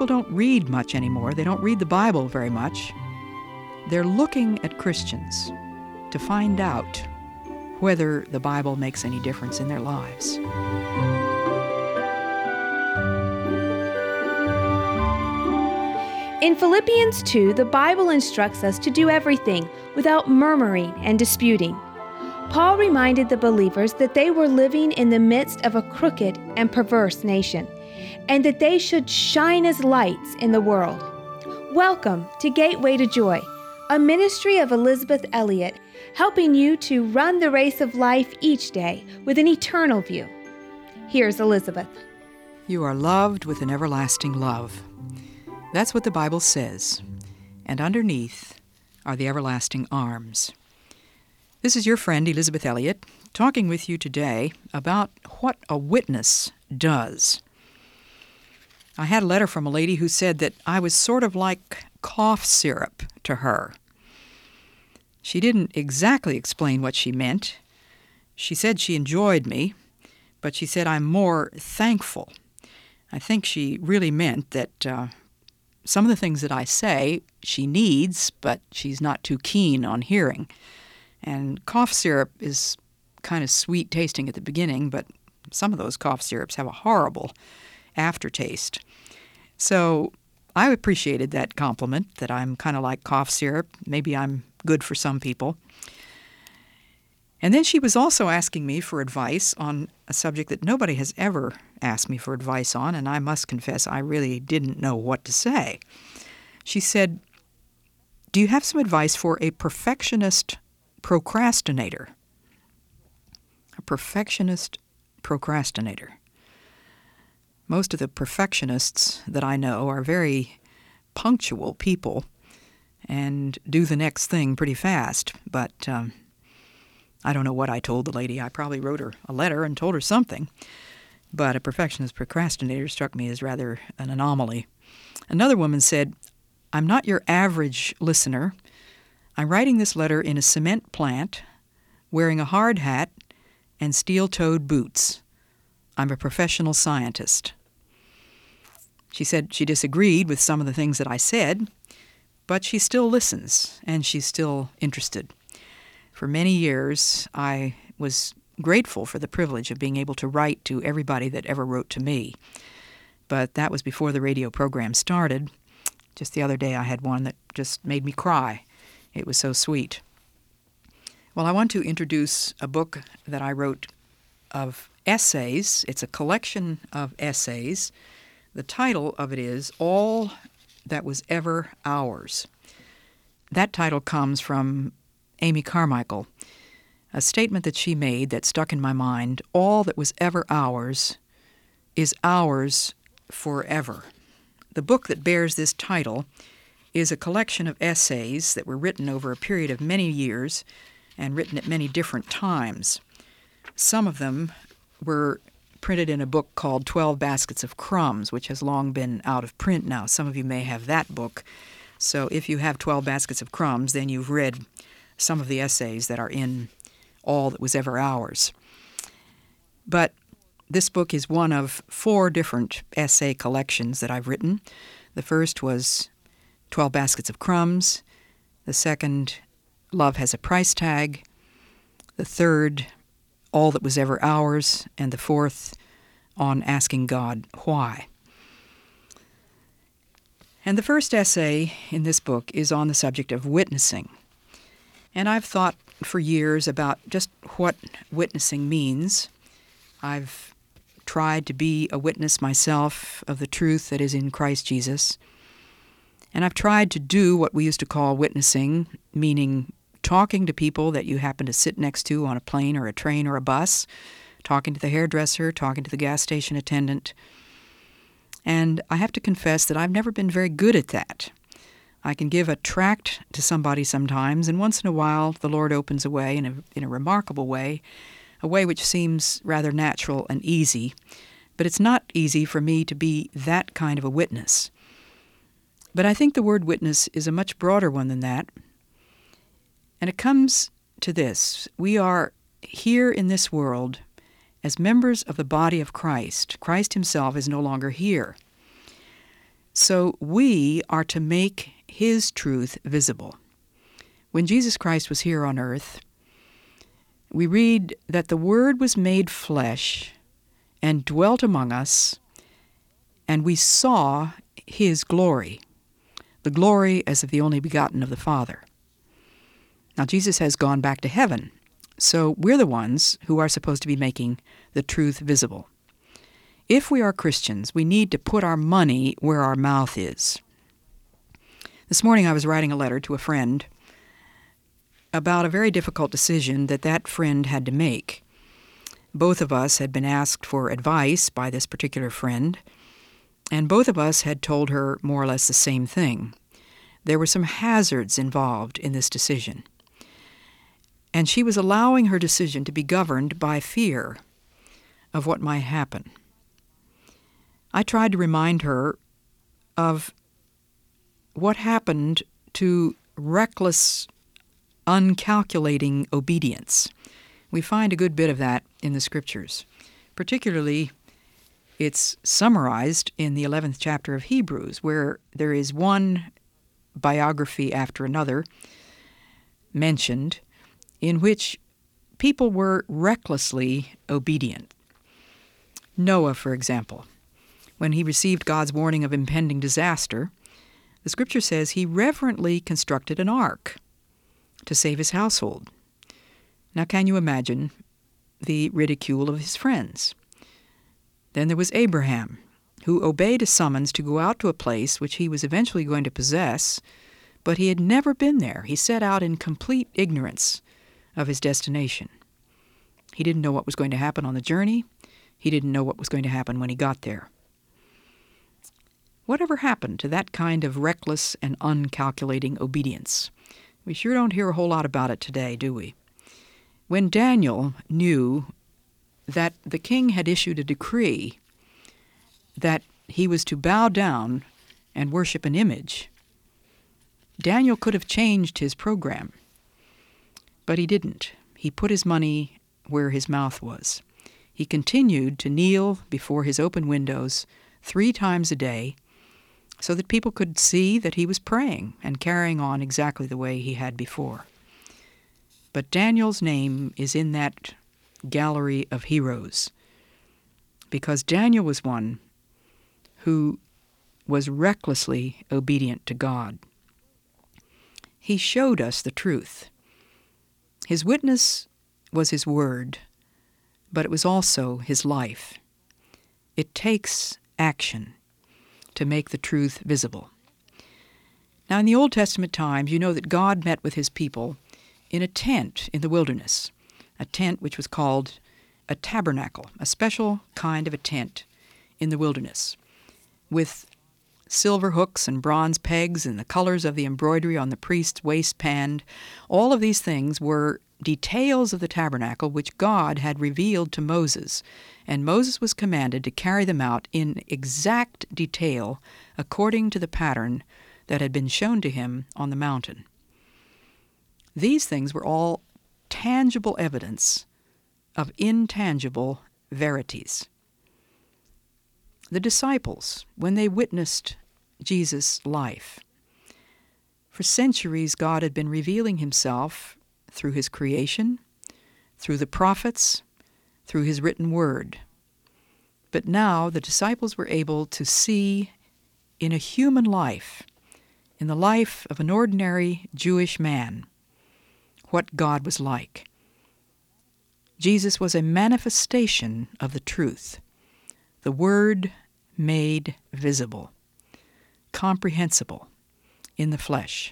people don't read much anymore. They don't read the Bible very much. They're looking at Christians to find out whether the Bible makes any difference in their lives. In Philippians 2, the Bible instructs us to do everything without murmuring and disputing. Paul reminded the believers that they were living in the midst of a crooked and perverse nation, and that they should shine as lights in the world. Welcome to Gateway to Joy, a ministry of Elizabeth Elliot, helping you to run the race of life each day with an eternal view. Here's Elizabeth. You are loved with an everlasting love. That's what the Bible says. And underneath are the everlasting arms. This is your friend Elizabeth Elliot, talking with you today about what a witness does. I had a letter from a lady who said that I was sort of like cough syrup to her. She didn't exactly explain what she meant. She said she enjoyed me, but she said I'm more thankful. I think she really meant that some of the things that I say she needs, but she's not too keen on hearing. And cough syrup is kind of sweet tasting at the beginning, but some of those cough syrups have a horrible aftertaste. So I appreciated that compliment, that I'm kind of like cough syrup. Maybe I'm good for some people. And then she was also asking me for advice on a subject that nobody has ever asked me for advice on, and I must confess I really didn't know what to say. She said, "Do you have some advice for a perfectionist procrastinator?" A perfectionist procrastinator. Most of the perfectionists that I know are very punctual people and do the next thing pretty fast. But I don't know what I told the lady. I probably wrote her a letter and told her something. But a perfectionist procrastinator struck me as rather an anomaly. Another woman said, "I'm not your average listener. I'm writing this letter in a cement plant, wearing a hard hat and steel-toed boots. I'm a professional scientist." She said she disagreed with some of the things that I said, but she still listens, and she's still interested. For many years, I was grateful for the privilege of being able to write to everybody that ever wrote to me. But that was before the radio program started. Just the other day, I had one that just made me cry. It was so sweet. Well, I want to introduce a book that I wrote of essays. It's a collection of essays. The title of it is All That Was Ever Ours. That title comes from Amy Carmichael, a statement that she made that stuck in my mind. All that was ever ours is ours forever. The book that bears this title is a collection of essays that were written over a period of many years and written at many different times. Some of them were printed in a book called 12 Baskets of Crumbs, which has long been out of print now. Some of you may have that book. So if you have 12 Baskets of Crumbs, then you've read some of the essays that are in All That Was Ever Ours. But this book is one of 4 different essay collections that I've written. The first was 12 Baskets of Crumbs. The second, Love Has a Price Tag. The third, All That Was Ever Ours. And the fourth, on asking God why. And the first essay in this book is on the subject of witnessing. And I've thought for years about just what witnessing means. I've tried to be a witness myself of the truth that is in Christ Jesus. And I've tried to do what we used to call witnessing, meaning talking to people that you happen to sit next to on a plane or a train or a bus, talking to the hairdresser, talking to the gas station attendant. And I have to confess that I've never been very good at that. I can give a tract to somebody sometimes, and once in a while the Lord opens a way in a remarkable way, a way which seems rather natural and easy. But it's not easy for me to be that kind of a witness. But I think the word witness is a much broader one than that. And it comes to this. We are here in this world as members of the body of Christ. Christ himself is no longer here. So we are to make His truth visible. When Jesus Christ was here on earth, we read that the Word was made flesh and dwelt among us, and we saw His glory, the glory as of the only begotten of the Father. Now, Jesus has gone back to heaven, so we're the ones who are supposed to be making the truth visible. If we are Christians, we need to put our money where our mouth is. This morning I was writing a letter to a friend about a very difficult decision that friend had to make. Both of us had been asked for advice by this particular friend, and both of us had told her more or less the same thing. There were some hazards involved in this decision, and she was allowing her decision to be governed by fear of what might happen. I tried to remind her of what happened to reckless, uncalculating obedience. We find a good bit of that in the Scriptures. Particularly, it's summarized in the 11th chapter of Hebrews, where there is one biography after another mentioned in which people were recklessly obedient. Noah, for example, when he received God's warning of impending disaster, the Scripture says he reverently constructed an ark to save his household. Now, can you imagine the ridicule of his friends? Then there was Abraham, who obeyed a summons to go out to a place which he was eventually going to possess, but he had never been there. He set out in complete ignorance of his destination. He didn't know what was going to happen on the journey. He didn't know what was going to happen when he got there. Whatever happened to that kind of reckless and uncalculating obedience? We sure don't hear a whole lot about it today, do we? When Daniel knew that the king had issued a decree that he was to bow down and worship an image, Daniel could have changed his program, but he didn't. He put his money where his mouth was. He continued to kneel before his open windows 3 times a day so that people could see that he was praying and carrying on exactly the way he had before. But Daniel's name is in that gallery of heroes because Daniel was one who was recklessly obedient to God. He showed us the truth. His witness was his word, but it was also his life. It takes action to make the truth visible. Now, in the Old Testament times, you know that God met with his people in a tent in the wilderness, a tent which was called a tabernacle, a special kind of a tent in the wilderness, with silver hooks and bronze pegs and the colors of the embroidery on the priest's waistband. All of these things were details of the tabernacle which God had revealed to Moses, and Moses was commanded to carry them out in exact detail according to the pattern that had been shown to him on the mountain. These things were all tangible evidence of intangible verities. The disciples, when they witnessed Jesus' life, for centuries God had been revealing himself through his creation, through the prophets, through his written word. But now the disciples were able to see in a human life, in the life of an ordinary Jewish man, what God was like. Jesus was a manifestation of the truth, the Word made visible, comprehensible in the flesh.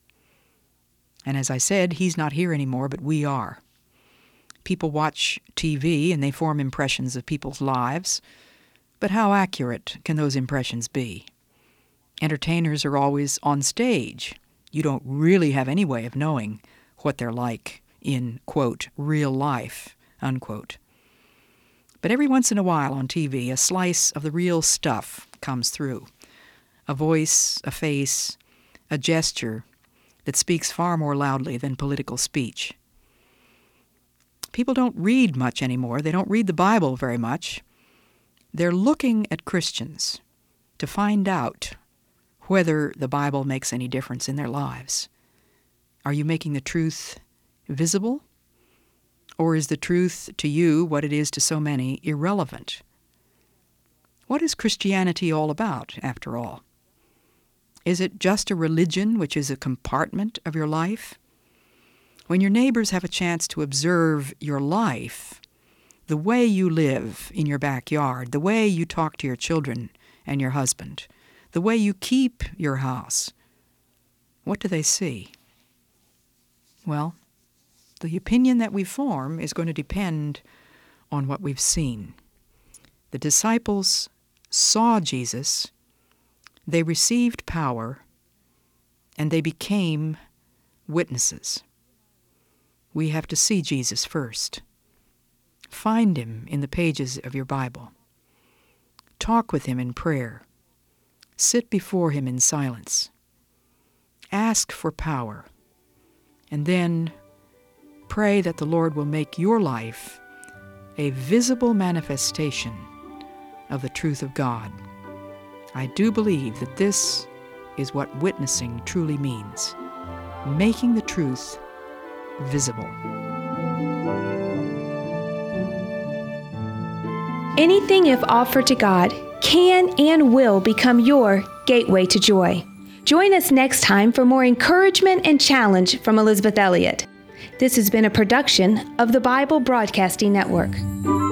And as I said, he's not here anymore, but we are. People watch TV and they form impressions of people's lives, but how accurate can those impressions be? Entertainers are always on stage. You don't really have any way of knowing what they're like in, quote, real life, unquote. But every once in a while on TV, a slice of the real stuff comes through. A voice, a face, a gesture that speaks far more loudly than political speech. People don't read much anymore. They don't read the Bible very much. They're looking at Christians to find out whether the Bible makes any difference in their lives. Are you making the truth visible? Or is the truth to you, what it is to so many, irrelevant? What is Christianity all about, after all? Is it just a religion which is a compartment of your life? When your neighbors have a chance to observe your life, the way you live in your backyard, the way you talk to your children and your husband, the way you keep your house, what do they see? Well, the opinion that we form is going to depend on what we've seen. The disciples saw Jesus, they received power, and they became witnesses. We have to see Jesus first. Find him in the pages of your Bible. Talk with him in prayer. Sit before him in silence. Ask for power. And then pray that the Lord will make your life a visible manifestation of the truth of God. I do believe that this is what witnessing truly means, making the truth visible. Anything, if offered to God, can and will become your gateway to joy. Join us next time for more encouragement and challenge from Elisabeth Elliot. This has been a production of the Bible Broadcasting Network.